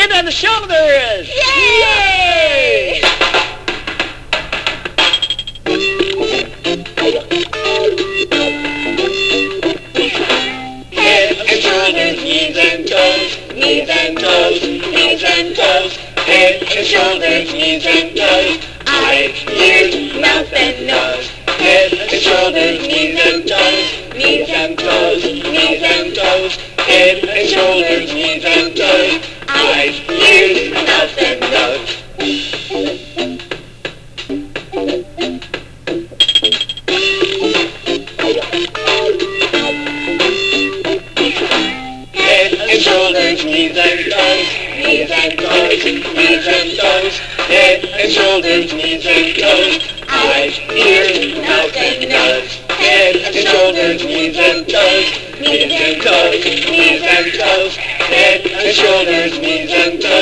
head and shoulders. Yay! Head and shoulders, knees and toes, knees and toes, knees and toes. Head and shoulders, knees and toes, eyes, ears, mouth and nose. Head and shoulders, knees and toes, knees and toes, knees and toes. Head and shoulders, knees and toes, eyes, ears, mouth and nose. Head and shoulders, knees and toes, knees and toes, knees and toes. Head and shoulders, knees and toes, eyes, ears, mouth and nose. Head and shoulders, knees and toes, knees and toes, knees and toes. Head and shoulders, knees and toes.